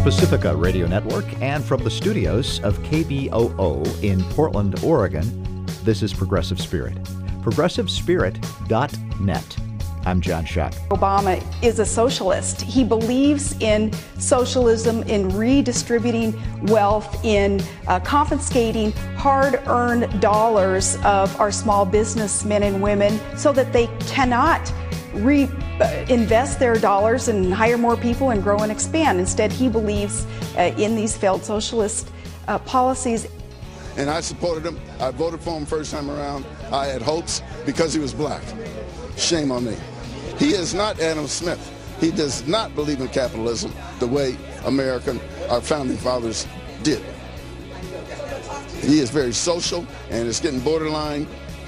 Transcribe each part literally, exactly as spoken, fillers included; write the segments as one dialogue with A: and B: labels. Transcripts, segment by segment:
A: Pacifica Radio Network and from the studios of K B O O in Portland, Oregon, this is Progressive Spirit. progressive spirit dot net. I'm John Schuck.
B: Obama is a socialist. He believes in socialism, in redistributing wealth, in uh, confiscating hard-earned dollars of our small businessmen and women so that they cannot reinvest their dollars and hire more people and grow and expand. Instead, he believes uh, in these failed socialist uh, policies.
C: And I supported him. I voted for him first time around. I had hopes because he was black. Shame on me. He is not Adam Smith. He does not believe in capitalism the way American, our founding fathers did. He is very social, and it's getting borderline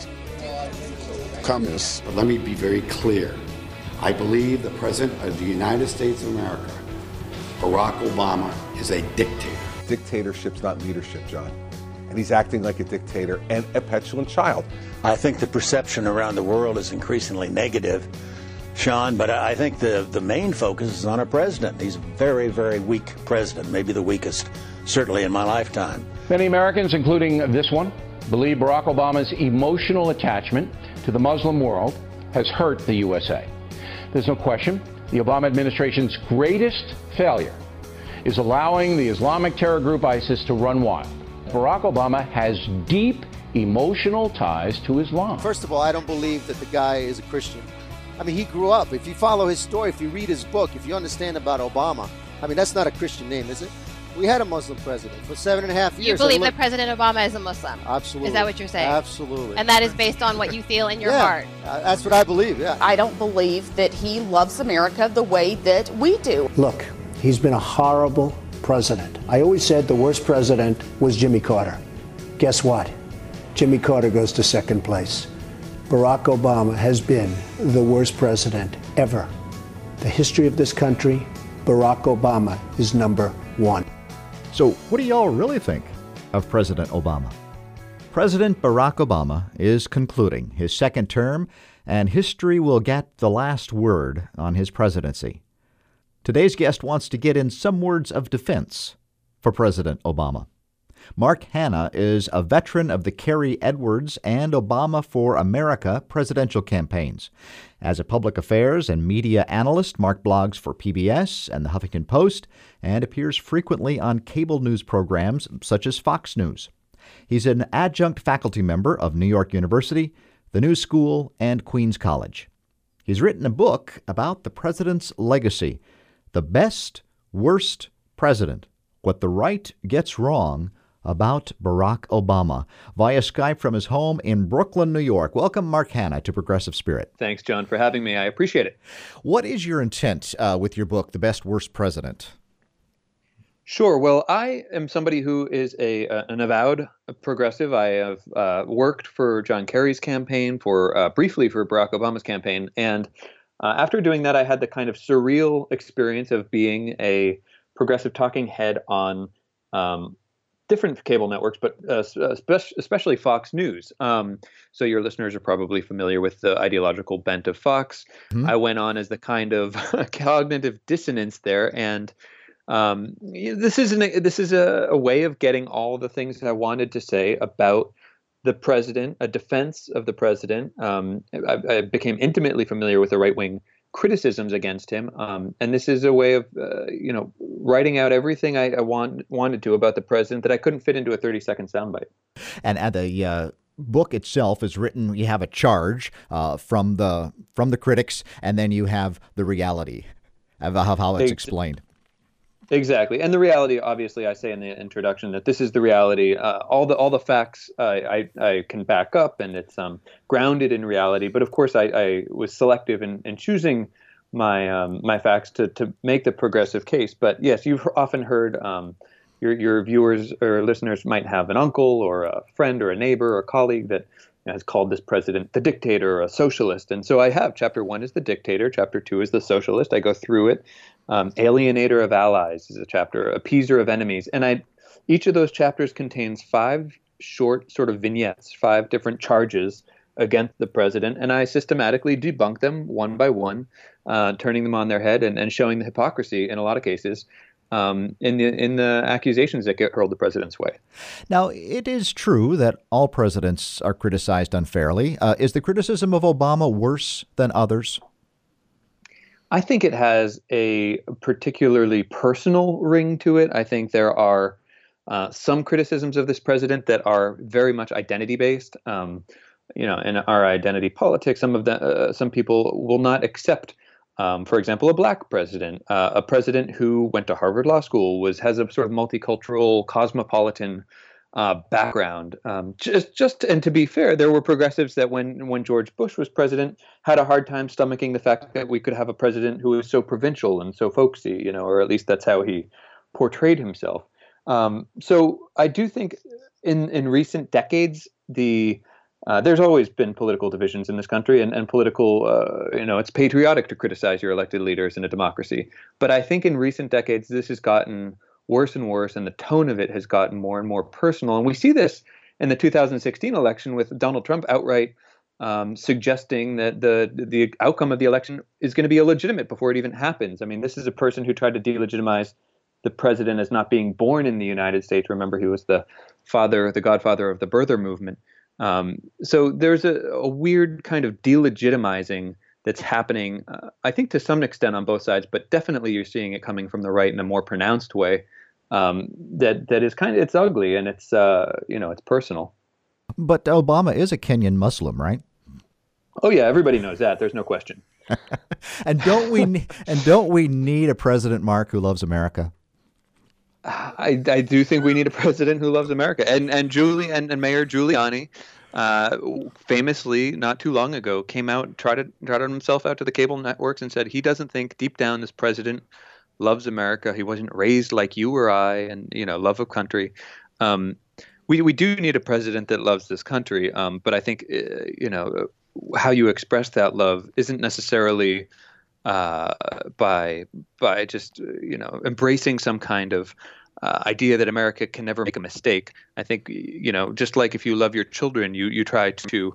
C: communist.
D: But let me be very clear. I believe the President of the United States of America, Barack Obama, is a dictator.
E: Dictatorship's not leadership, John. And he's acting like a dictator and a petulant child.
F: I think the perception around the world is increasingly negative, Sean, but I think the, the main focus is on our president. He's a very, very weak president, maybe the weakest, certainly in my lifetime.
G: Many Americans, including this one, believe Barack Obama's emotional attachment to the Muslim world has hurt the U S A. There's no question the Obama administration's greatest failure is allowing the Islamic terror group ISIS to run wild. Barack Obama has deep emotional ties to Islam.
H: First of all, I don't believe that the guy is a Christian. I mean, he grew up. If you follow his story, if you read his book, if you understand about Obama, I mean, that's not a Christian name, is it? We had a Muslim president for seven and a half years.
I: You believe that President Obama is a Muslim?
H: Absolutely.
I: Is that what you're saying?
H: Absolutely.
I: And that is based on what you feel in your
H: yeah,
I: heart?
H: Uh, that's what I believe, yeah.
J: I don't believe that he loves America the way that we do.
K: Look, he's been a horrible president. I always said the worst president was Jimmy Carter. Guess what? Jimmy Carter goes to second place. Barack Obama has been the worst president ever. The history of this country, Barack Obama is number one.
A: So what do y'all really think of President Obama? President Barack Obama is concluding his second term, and history will get the last word on his presidency. Today's guest wants to get in some words of defense for President Obama. Mark Hanna is a veteran of the Kerry Edwards and Obama for America presidential campaigns. As a public affairs and media analyst, Mark blogs for P B S and the Huffington Post and appears frequently on cable news programs such as Fox News. He's an adjunct faculty member of New York University, the New School, and Queens College. He's written a book about the president's legacy, The Best, Worst President, What the Right Gets Wrong About Barack Obama, via Skype from his home in Brooklyn, New York. Welcome, Mark Hanna, to Progressive Spirit.
L: Thanks, John, for having me. I appreciate it.
A: What is your intent uh, with your book, The Best, Worst President?
L: Sure. Well, I am somebody who is a uh, an avowed progressive. I have uh, worked for John Kerry's campaign, for uh, briefly for Barack Obama's campaign. And uh, after doing that, I had the kind of surreal experience of being a progressive talking head on um, different cable networks, but uh, especially Fox News. Um, so your listeners are probably familiar with the ideological bent of Fox. Mm-hmm. I went on as the kind of cognitive dissonance there, and um, this is an, this is a, a way of getting all the things that I wanted to say about the president, a defense of the president. Um, I, I became intimately familiar with the right-wing criticisms against him, um, and this is a way of, uh, you know, writing out everything I, I want, wanted to about the president that I couldn't fit into a thirty-second soundbite.
A: And at the uh, book itself is written. You have a charge uh, from the from the critics, and then you have the reality of how it's explained.
L: Exactly, and the reality, obviously, I say in the introduction that this is the reality. Uh, all the all the facts uh, I I can back up, and it's um, grounded in reality. But of course, I, I was selective in, in choosing my um, my facts to to make the progressive case. But yes, you've often heard um, your your viewers or listeners might have an uncle or a friend or a neighbor or a colleague that has called this president the dictator or a socialist. And so I have. Chapter one is the dictator. Chapter two is the socialist. I go through it. Um, alienator of allies is a chapter. Appeaser of enemies. And I, each of those chapters contains five short sort of vignettes, five different charges against the president. And I systematically debunk them one by one, uh, turning them on their head and, and showing the hypocrisy in a lot of cases. um, in the in the accusations that get hurled the president's way.
A: Now, it is true that all presidents are criticized unfairly. Uh, is the criticism of Obama worse than others?
L: I think it has a particularly personal ring to it. I think there are uh, some criticisms of this president that are very much identity based. Um, you know, in our identity politics, some of the uh, some people will not accept, um, for example, a black president, uh, a president who went to Harvard Law School, was has a sort of multicultural, cosmopolitan uh, background. Um, just, just, and to be fair, there were progressives that when when George Bush was president had a hard time stomaching the fact that we could have a president who was so provincial and so folksy, you know, or at least that's how he portrayed himself. Um, so I do think in in recent decades, the Uh, there's always been political divisions in this country, and, and political, uh, you know, it's patriotic to criticize your elected leaders in a democracy. But I think in recent decades, this has gotten worse and worse, and the tone of it has gotten more and more personal. And we see this in the two thousand sixteen election with Donald Trump outright um, suggesting that the the outcome of the election is going to be illegitimate before it even happens. I mean, this is a person who tried to delegitimize the president as not being born in the United States. Remember, he was the father, the godfather of the birther movement. Um, so there's a, a weird kind of delegitimizing that's happening, uh, I think, to some extent on both sides, but definitely you're seeing it coming from the right in a more pronounced way. Um, that that is kind of, it's ugly and it's uh, you know it's personal.
A: But Obama is a Kenyan Muslim, right?
L: Oh yeah, everybody knows that. There's no question.
A: and don't we and don't we need a president, Mark, who loves America?
L: I, I do think we need a president who loves America. And and Julie and, and Mayor Giuliani uh, famously, not too long ago, came out, trotted, trotted himself out to the cable networks and said he doesn't think deep down this president loves America. He wasn't raised like you or I, and, you know, love of country. Um, we, we do need a president that loves this country. Um, but I think, uh, you know, how you express that love isn't necessarily uh, by by just, you know, embracing some kind of uh, idea that America can never make a mistake. I think, you know, just like if you love your children, you you try to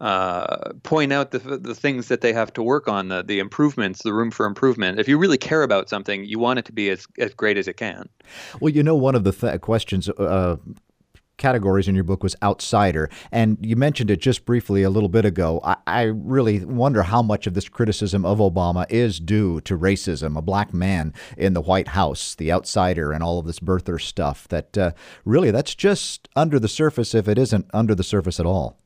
L: uh, point out the the things that they have to work on, the the improvements, the room for improvement. If you really care about something, you want it to be as as great as it can.
A: Well, you know, one of the th- questions. Uh categories in your book was outsider. And you mentioned it just briefly a little bit ago. I, I really wonder how much of this criticism of Obama is due to racism, a black man in the White House, the outsider, and all of this birther stuff that uh, really that's just under the surface if it isn't under the surface at all.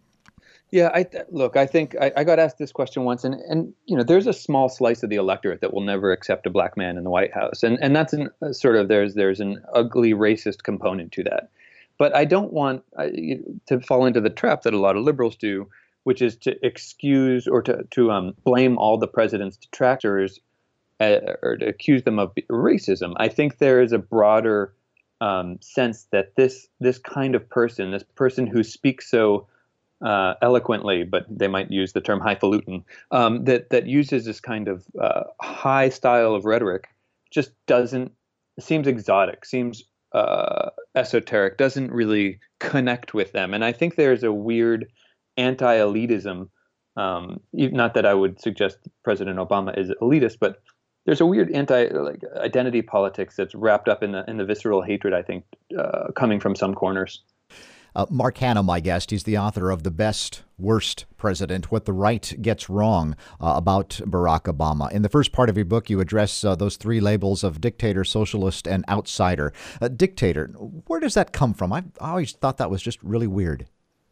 L: Yeah, I look, I think I, I got asked this question once, and, and, you know, there's a small slice of the electorate that will never accept a black man in the White House. And, and that's an, uh, sort of there's there's an ugly racist component to that. But I don't want uh, to fall into the trap that a lot of liberals do, which is to excuse or to, to um, blame all the president's detractors uh, or to accuse them of racism. I think there is a broader um, sense that this this kind of person, this person who speaks so uh, eloquently, but they might use the term highfalutin, um, that, that uses this kind of uh, high style of rhetoric, just doesn't, seems exotic, seems uh, esoteric, doesn't really connect with them. And I think there's a weird anti-elitism, um, not that I would suggest President Obama is elitist, but there's a weird anti like identity politics that's wrapped up in the in the visceral hatred, I think, uh, coming from some corners.
A: Uh, Mark Hanna, my guest, he's the author of The Best, Worst President, What the Right Gets Wrong uh, about Barack Obama. In the first part of your book, you address uh, those three labels of dictator, socialist, and outsider. Uh, dictator, where does that come from? I always thought that was just really weird.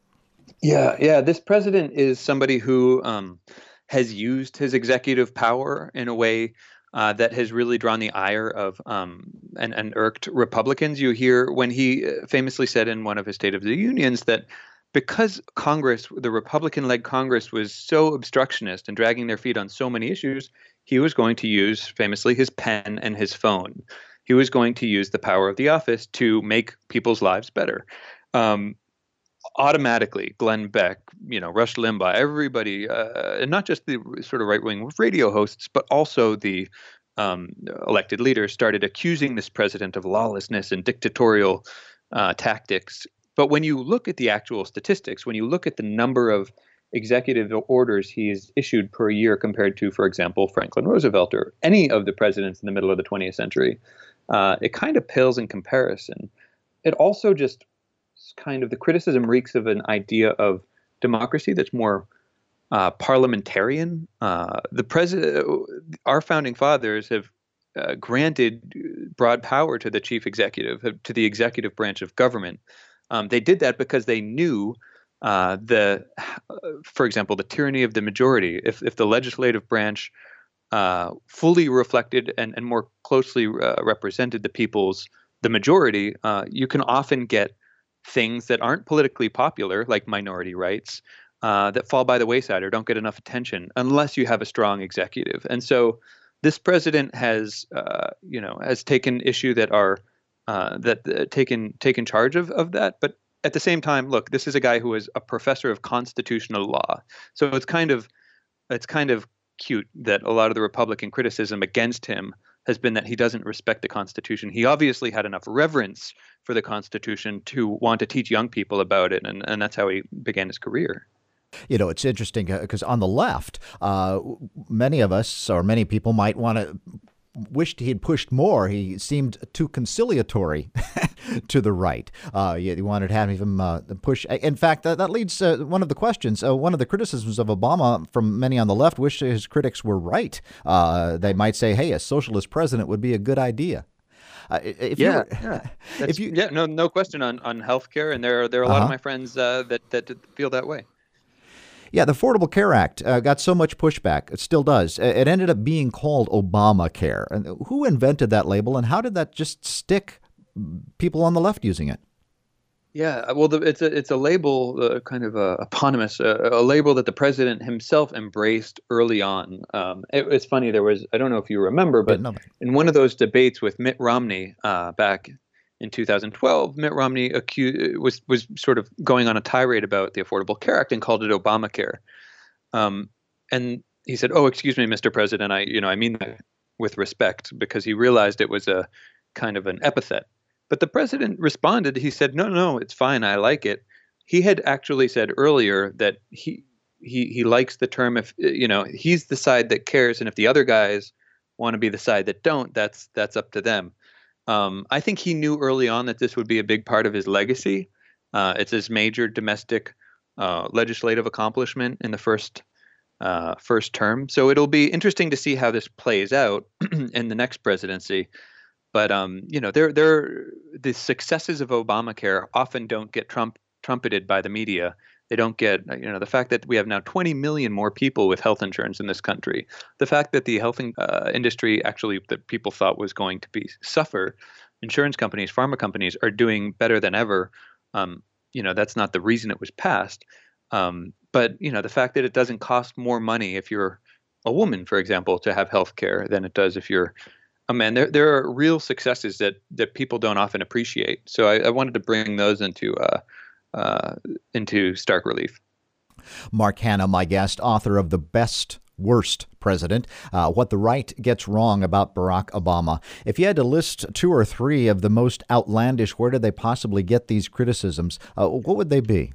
L: Yeah, yeah. This president is somebody who um, has used his executive power in a way Uh, that has really drawn the ire of um, and, and irked Republicans. You hear when he famously said in one of his State of the Unions that because Congress, the Republican-led Congress, was so obstructionist and dragging their feet on so many issues, he was going to use, famously, his pen and his phone. He was going to use the power of the office to make people's lives better. Um, automatically, Glenn Beck, you know, Rush Limbaugh, everybody, uh, and not just the sort of right-wing radio hosts, but also the um, elected leaders started accusing this president of lawlessness and dictatorial uh, tactics. But when you look at the actual statistics, when you look at the number of executive orders he's issued per year compared to, for example, Franklin Roosevelt or any of the presidents in the middle of the twentieth century, uh, it kind of pales in comparison. It also just kind of, the criticism reeks of an idea of democracy that's more uh, parliamentarian. Uh, the president, our founding fathers have uh, granted broad power to the chief executive, to the executive branch of government. Um, they did that because they knew uh, the, for example, the tyranny of the majority. If if the legislative branch uh, fully reflected and, and more closely uh, represented the people's, the majority, uh, you can often get things that aren't politically popular, like minority rights, uh, that fall by the wayside or don't get enough attention unless you have a strong executive. And so this president has, uh, you know, has taken issue that are uh, that uh, taken taken charge of of that. But at the same time, look, this is a guy who is a professor of constitutional law, so it's kind of it's kind of cute that a lot of the Republican criticism against him has been that he doesn't respect the Constitution. He obviously had enough reverence for the Constitution to want to teach young people about it, and, and that's how he began his career.
A: You know, it's interesting because on the left, uh, many of us or many people might want to wished he had pushed more. He seemed too conciliatory to the right. Uh, you, you wanted to have him uh, push. In fact, that, that leads uh, one of the questions. Uh, one of the criticisms of Obama from many on the left wish his critics were right. Uh, they might say, hey, a socialist president would be a good idea. Uh, if
L: yeah,
A: you,
L: yeah. If you, yeah, no, no question on on healthcare, and there are there are a lot
A: uh-huh.
L: of my friends uh, that that feel that way.
A: Yeah, the Affordable Care Act uh, got so much pushback. It still does. It ended up being called Obamacare. And who invented that label, and how did that just stick? People on the left using it.
L: Yeah, well, the, it's a it's a label, uh, kind of a eponymous, uh, a label that the president himself embraced early on. Um, it, it's funny. There was, I don't know if you remember, but in one of those debates with Mitt Romney uh, back in two thousand twelve, Mitt Romney accused, was was sort of going on a tirade about the Affordable Care Act and called it Obamacare. Um, and he said, "Oh, excuse me, Mister President, I you know I mean that with respect," because he realized it was a kind of an epithet. But the president responded. He said, "No, no, it's fine. I like it." He had actually said earlier that he he he likes the term if you know he's the side that cares, and if the other guys want to be the side that don't, that's that's up to them. Um, I think he knew early on that this would be a big part of his legacy. Uh, it's his major domestic uh, legislative accomplishment in the first uh, first term. So it'll be interesting to see how this plays out in the next presidency. But um, you know, there there the successes of Obamacare often don't get trump trumpeted by the media. They don't get, you know, the fact that we have now twenty million more people with health insurance in this country, the fact that the health uh, industry actually that people thought was going to be suffer, insurance companies, pharma companies are doing better than ever. Um, you know, that's not the reason it was passed. Um, but, you know, the fact that it doesn't cost more money if you're a woman, for example, to have health care than it does if you're a man. There there are real successes that that people don't often appreciate. So I, I wanted to bring those into uh, uh, into stark relief.
A: Mark Hanna, my guest, author of The Best Worst President, uh, What the Right Gets Wrong About Barack Obama. If you had to list two or three of the most outlandish, where did they possibly get these criticisms? Uh, what would they be?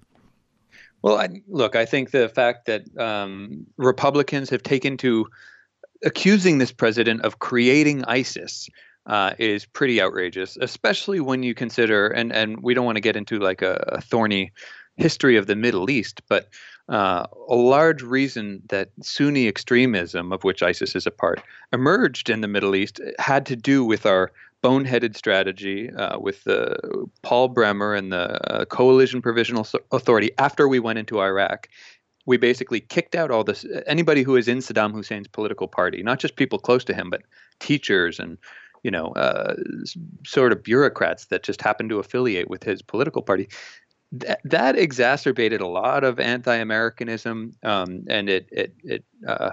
L: Well, I, look, I think the fact that um, Republicans have taken to accusing this president of creating ISIS uh, is pretty outrageous, especially when you consider, and, and we don't want to get into like a, a thorny history of the Middle East, but uh, a large reason that Sunni extremism, of which ISIS is a part, emerged in the Middle East had to do with our boneheaded strategy uh, with the Paul Bremer and the uh, Coalition Provisional Authority after we went into Iraq. We basically kicked out all this, anybody who is in Saddam Hussein's political party, not just people close to him, but teachers and, you know, uh, sort of bureaucrats that just happened to affiliate with his political party. That, that exacerbated a lot of anti-Americanism, um, and it it it uh,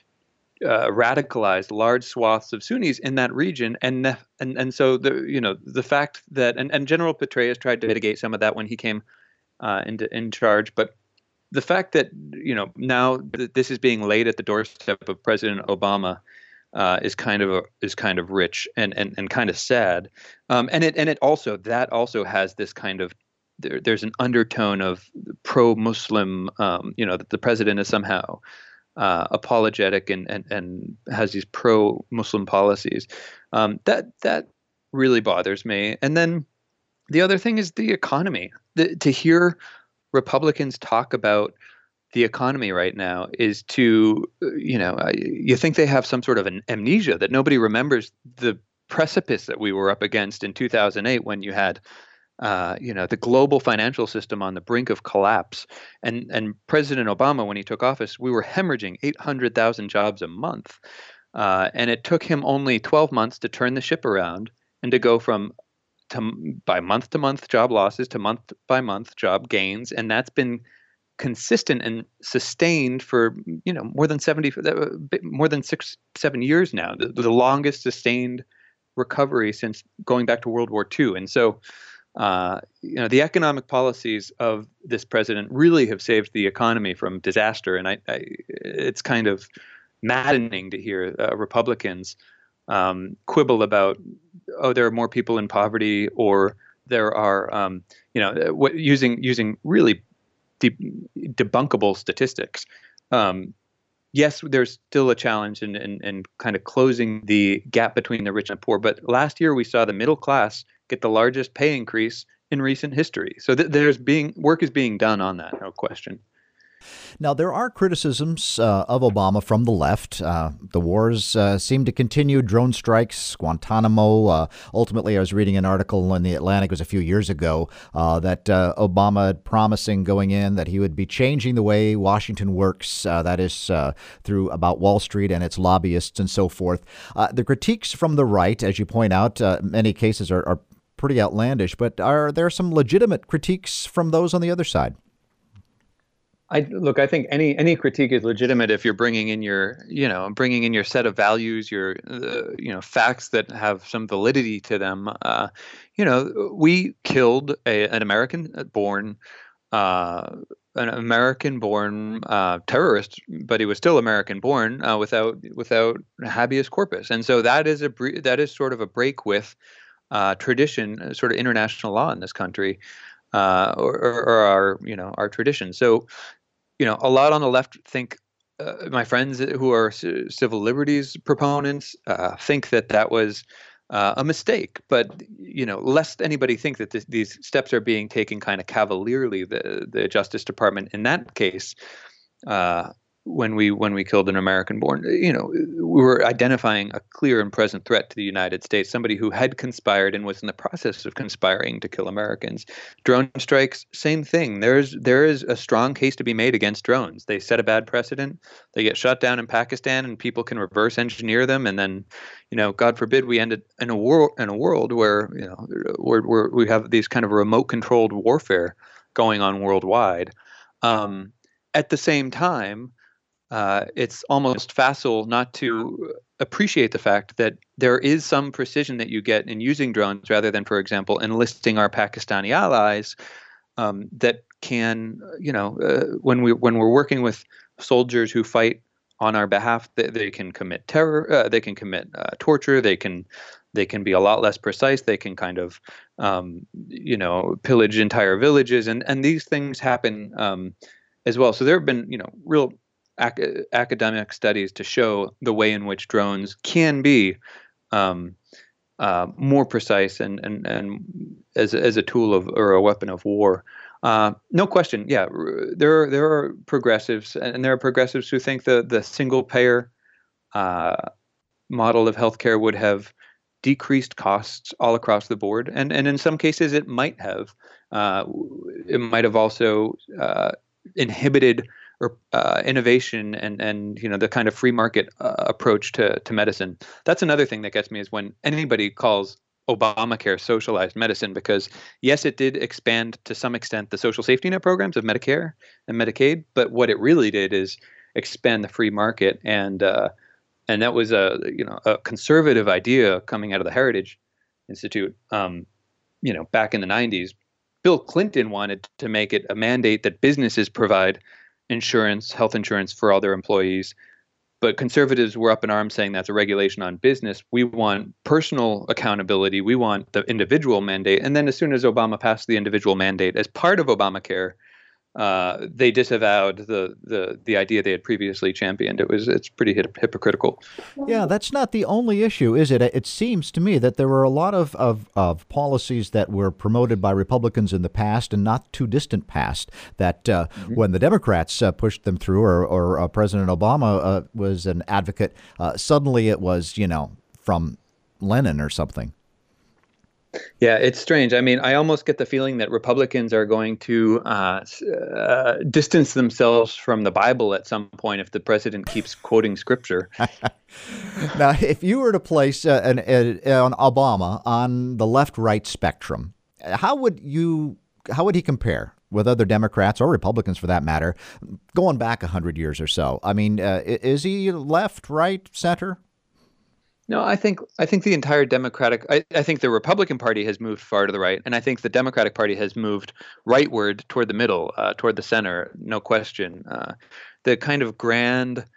L: uh, radicalized large swaths of Sunnis in that region. And and and so the you know the fact that and, and General Petraeus tried to mitigate some of that when he came uh, into in charge, but the fact that, you know, now th- this is being laid at the doorstep of President Obama uh, is kind of a, is kind of rich and and, and kind of sad. Um, and it and it also that also has this kind of there, there's an undertone of pro-Muslim, um, you know, that the president is somehow uh, apologetic and, and and has these pro-Muslim policies. Um, that that really bothers me. And then the other thing is the economy. The, to hear Republicans talk about the economy right now is to, you know, you think they have some sort of an amnesia, that nobody remembers the precipice that we were up against in two thousand eight when you had, uh, you know, the global financial system on the brink of collapse. And and President Obama, when he took office, we were hemorrhaging eight hundred thousand jobs a month. Uh, and it took him only twelve months to turn the ship around and to go from to by month to month job losses to month by month job gains. And that's been consistent and sustained for, you know, more than seventy, more than six, seven years now, the, the longest sustained recovery since going back to World War Two. And so, uh, you know, the economic policies of this president really have saved the economy from disaster. And I, I it's kind of maddening to hear uh, Republicans um, quibble about, oh, there are more people in poverty, or there are, um, you know, what, using using really De- debunkable statistics. Um, yes, there's still a challenge in, in, in kind of closing the gap between the rich and poor. But last year we saw the middle class get the largest pay increase in recent history. So th- there's being work is being done on that, no question.
A: Now, there are criticisms uh, of Obama from the left. Uh, the wars uh, seem to continue. Drone strikes, Guantanamo. Uh, ultimately, I was reading an article in The Atlantic, it was a few years ago, uh, that uh, Obama had promising going in that he would be changing the way Washington works, uh, that is uh, through about Wall Street and its lobbyists and so forth. Uh, the critiques from the right, as you point out, uh, many cases are, are pretty outlandish, but are there some legitimate critiques from those on the other side?
L: I look, I think any any critique is legitimate if you're bringing in your, you know, bringing in your set of values, your, uh, you know, facts that have some validity to them. Uh, you know, we killed a, an American-born, uh, an American-born uh, terrorist, but he was still American-born uh, without without habeas corpus, and so that is a that is sort of a break with uh, tradition, sort of international law in this country. Uh, or, or, or our, you know, our tradition. So, you know, a lot on the left think, uh, my friends who are c- civil liberties proponents uh, think that that was uh, a mistake. But, you know, lest anybody think that this, these steps are being taken kind of cavalierly, the the Justice Department in that case, uh, when we when we killed an American-born, you know, we were identifying a clear and present threat to the United States, somebody who had conspired and was in the process of conspiring to kill Americans. Drone strikes, same thing. There's there is a strong case to be made against drones. They set a bad precedent. They get shot down in Pakistan, and people can reverse engineer them, and then, you know, God forbid we ended in a world in a world where, you know, where, where we have these kind of remote-controlled warfare going on worldwide. Um, at the same time, Uh, it's almost facile not to appreciate the fact that there is some precision that you get in using drones rather than, for example, enlisting our Pakistani allies um, that can, you know, uh, when we when we're working with soldiers who fight on our behalf, they, they can commit terror, uh, they can commit uh, torture, they can they can be a lot less precise, they can kind of, um, you know, pillage entire villages, and and these things happen um, as well. So there have been, you know, real Ac- academic studies to show the way in which drones can be um, uh, more precise and and and as as a tool of or a weapon of war. Uh, no question. Yeah, there are, there are progressives, and there are progressives who think the the single payer uh, model of healthcare would have decreased costs all across the board, and and in some cases it might have. Uh, it might have also uh, inhibited or uh, innovation and and you know the kind of free market uh, approach to to medicine. That's another thing that gets me, is when anybody calls Obamacare socialized medicine, because yes, it did expand to some extent the social safety net programs of Medicare and Medicaid, but what it really did is expand the free market, and uh, and that was a you know a conservative idea coming out of the Heritage Institute. Um, you know, back in the nineties, Bill Clinton wanted to make it a mandate that businesses provide insurance, health insurance for all their employees. But conservatives were up in arms saying that's a regulation on business. We want personal accountability. We want the individual mandate. And then as soon as Obama passed the individual mandate as part of Obamacare, uh, they disavowed the, the the idea they had previously championed. It was it's pretty hip- hypocritical.
A: Yeah, that's not the only issue, is it? It seems to me that there were a lot of, of, of policies that were promoted by Republicans in the past and not too distant past that uh, mm-hmm. when the Democrats uh, pushed them through, or, or uh, President Obama uh, was an advocate, uh, suddenly it was, you know, from Lenin or something.
L: Yeah, it's strange. I mean, I almost get the feeling that Republicans are going to uh, uh, distance themselves from the Bible at some point if the president keeps quoting scripture.
A: Now, if you were to place uh, an, an, an Obama on the left-right spectrum, how would you how would he compare with other Democrats or Republicans, for that matter, going back a hundred years or so? I mean, uh, is he left, right, center?
L: No, I think I think the entire Democratic I, I think the Republican Party has moved far to the right, and I think the Democratic Party has moved rightward toward the middle, uh, toward the center, no question. Uh, the kind of grand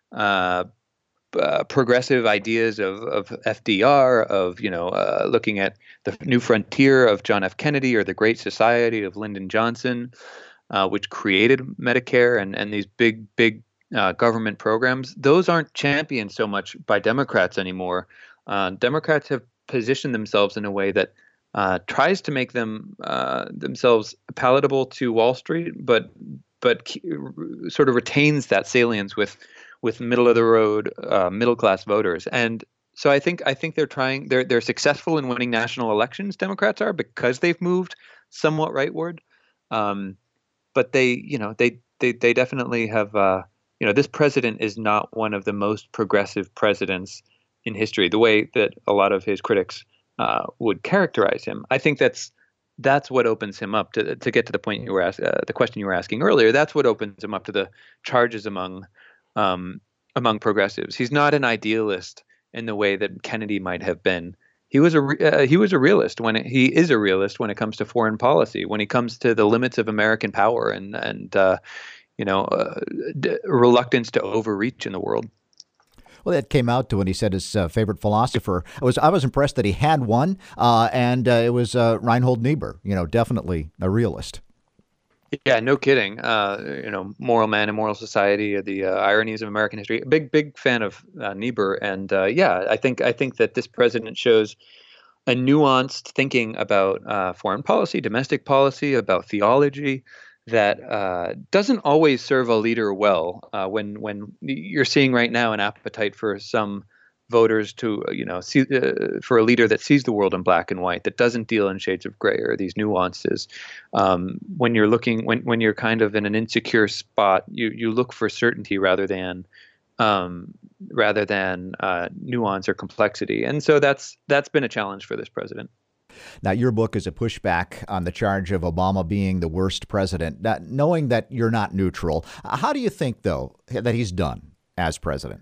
L: uh, uh, progressive ideas of, of F D R, of you know uh, looking at the New Frontier of John F. Kennedy, or the Great Society of Lyndon Johnson, uh, which created Medicare and and these big big. Uh, government programs, those aren't championed so much by Democrats anymore. Uh, Democrats have positioned themselves in a way that uh, tries to make them uh, themselves palatable to Wall Street, but but sort of retains that salience with with middle of the road, uh, middle class voters. And so I think I think they're trying. They're they're successful in winning national elections. Democrats are, because they've moved somewhat rightward. Um, but they, you know, they they they definitely have. Uh, You know, this president is not one of the most progressive presidents in history, the way that a lot of his critics uh, would characterize him. I think that's that's what opens him up to to get to the point you were asking, uh, the question you were asking earlier. That's what opens him up to the charges among um, among progressives. He's not an idealist in the way that Kennedy might have been. He was a uh, he was a realist when it, he is a realist when it comes to foreign policy, when he comes to the limits of American power and and. Uh, you know, uh, d- reluctance to overreach in the world.
A: Well, that came out to when he said his uh, favorite philosopher. I was I was impressed that he had one, uh, and uh, it was uh, Reinhold Niebuhr. You know, definitely a realist.
L: Yeah, no kidding. Uh, you know, Moral Man and Moral Society, the uh, ironies of American history. Big, big fan of uh, Niebuhr, and uh, yeah, I think I think that this president shows a nuanced thinking about uh, foreign policy, domestic policy, about theology, that uh, doesn't always serve a leader well. Uh, when when you're seeing right now an appetite for some voters to, you know, see uh, for a leader that sees the world in black and white, that doesn't deal in shades of gray or these nuances. Um, when you're looking, when when you're kind of in an insecure spot, you you look for certainty rather than um, rather than uh, nuance or complexity. And so that's that's been a challenge for this president.
A: Now, your book is a pushback on the charge of Obama being the worst president. That, knowing that you're not neutral, how do you think, though, that he's done as president?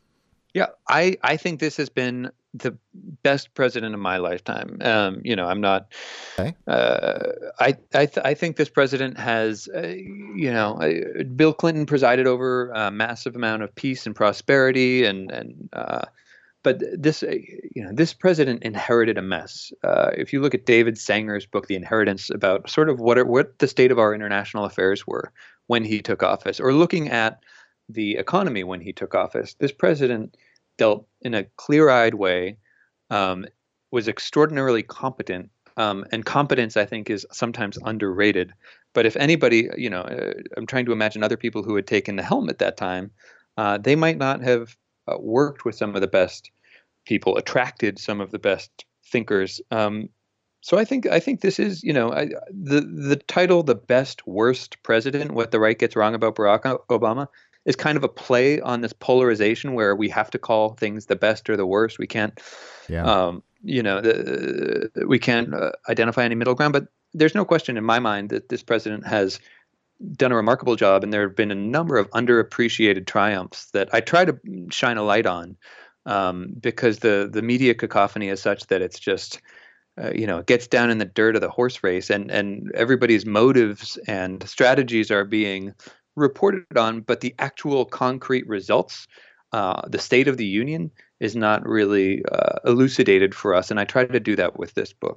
L: Yeah, I, I think this has been the best president of my lifetime. Um, you know, I'm not. Okay. Uh, I I, th- I think this president has, uh, you know, uh, Bill Clinton presided over a massive amount of peace and prosperity, and and. Uh, But this, you know, this president inherited a mess. Uh, if you look at David Sanger's book, The Inheritance, about sort of what are, what the state of our international affairs were when he took office, or looking at the economy when he took office, this president dealt in a clear-eyed way, um, was extraordinarily competent, um, and competence, I think, is sometimes underrated. But if anybody, you know, uh, I'm trying to imagine other people who had taken the helm at that time, uh, they might not have uh, worked with some of the best people, attracted some of the best thinkers. Um, so I think I think this is, you know, I, the the title, The Best Worst President, What the Right Gets Wrong About Barack Obama, is kind of a play on this polarization where we have to call things the best or the worst. We can't, yeah. um, you know, the, we can't uh, identify any middle ground. But there's no question in my mind that this president has done a remarkable job, and there have been a number of underappreciated triumphs that I try to shine a light on. Um, because the the media cacophony is such that it's just, uh, you know, it gets down in the dirt of the horse race, and, and everybody's motives and strategies are being reported on, but the actual concrete results, uh, the state of the union, is not really uh, elucidated for us. And I try to do that with this book.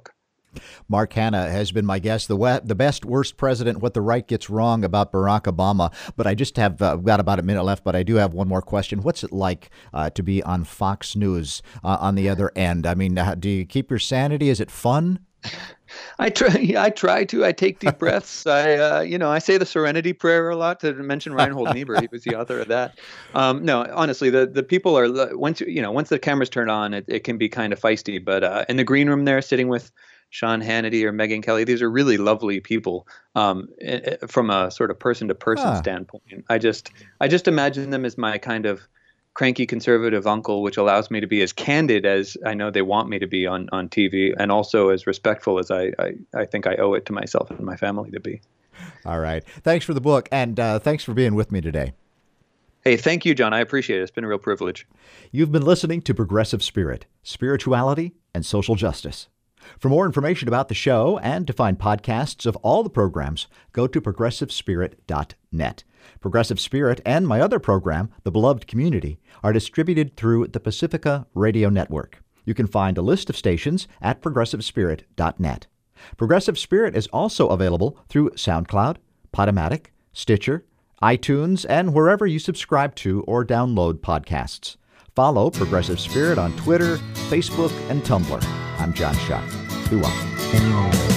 A: Mark Hanna has been my guest, the we- the best, worst president, what the right gets wrong about Barack Obama. But I just have uh, got about a minute left, but I do have one more question. What's it like uh, to be on Fox News uh, on the other end? I mean, uh, do you keep your sanity? Is it fun?
L: I try. I try to. I take deep breaths. I, uh, you know, I say the Serenity Prayer a lot. To mention Reinhold Niebuhr, he was the author of that. Um, no, honestly, the the people are once you know once the cameras turn on, it, it can be kind of feisty. But uh, in the green room there, sitting with Sean Hannity or Megyn Kelly, these are really lovely people. Um, from a sort of person to person standpoint, I just I just imagine them as my kind of cranky conservative uncle, which allows me to be as candid as I know they want me to be on, on T V, and also as respectful as I, I, I think I owe it to myself and my family to be.
A: All right. Thanks for the book, and uh, thanks for being with me today.
L: Hey, thank you, John. I appreciate it. It's been a real privilege.
A: You've been listening to Progressive Spirit, Spirituality and Social Justice. For more information about the show and to find podcasts of all the programs, go to progressive spirit dot net. Progressive Spirit and my other program, The Beloved Community, are distributed through the Pacifica Radio Network. You can find a list of stations at progressive spirit dot net. Progressive Spirit is also available through SoundCloud, Podomatic, Stitcher, iTunes, and wherever you subscribe to or download podcasts. Follow Progressive Spirit on Twitter, Facebook, and Tumblr. I'm John Shuck. Be well.